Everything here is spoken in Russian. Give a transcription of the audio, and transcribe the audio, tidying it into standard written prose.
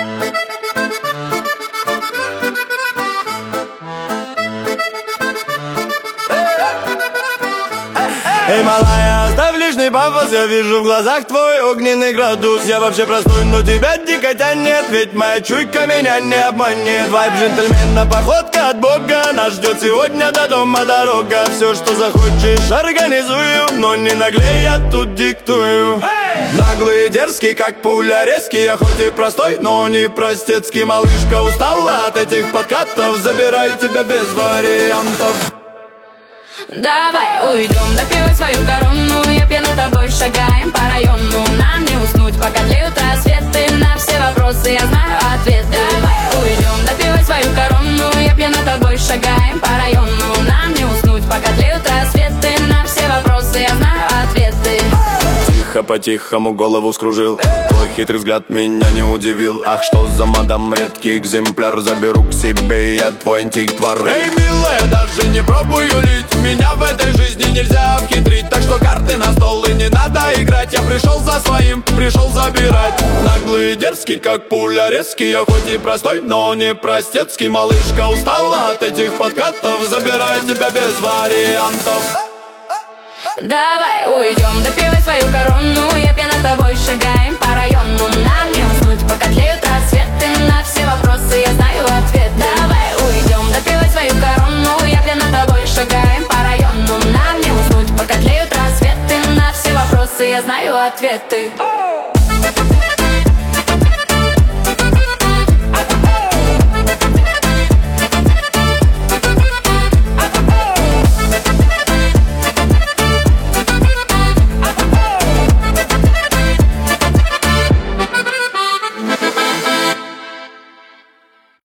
Эй, малая, оставь лишний пафос, я вижу в глазах твой огненный градус. Я вообще простой, но тебя дико тянет, ведь моя чуйка меня не обманет. Вайб джентльмена, походка от Бога, нас ждет сегодня до дома дорога. Все, что захочешь, организую, но не наглей, я тут диктую. Наглый и дерзкий, как пуля, резкий. Я хоть и простой, но не простецкий. Малышка устала от этих подкатов, забирай тебя без вариантов. Давай уйдем, допивай свою корону. Я пьяна тобой, шагаем по району. Нам не уснуть, пока тлеют рассветы. На все вопросы я знаю ответ. Давай уйдем, допивай свою корону. Я пьяна тобой, шагаем по району. Нам не уснуть, пока тлеют рассветы. На все вопросы я знаю ответы. Тихо, по-тихому голову скружил. Твой хитрый взгляд меня не удивил. Ах, что за мадам, редкий экземпляр. Заберу к себе я твой антиквар. Эй, милая, даже не пробуй юлить. Меня в этой жизни нельзя обхитрить. Так что карты на стол и не надо играть. Я пришел за своим, пришел забирать. Наглый и дерзкий, как пуля, резкий. Я хоть и простой, но не простецкий. Малышка устала от этих подкатов, забирай тебя без вариантов. Давай уйдем, допивай свою корону. Я пьяна тобой, шагаем по району. Нам не уснуть, пока тлеют рассветы. На все вопросы я знаю ответ. Давай уйдем, допивай свою корону. Я пьяна тобой, шагаем по району. Нам не уснуть, пока тлеют рассветы. На все вопросы я знаю ответы.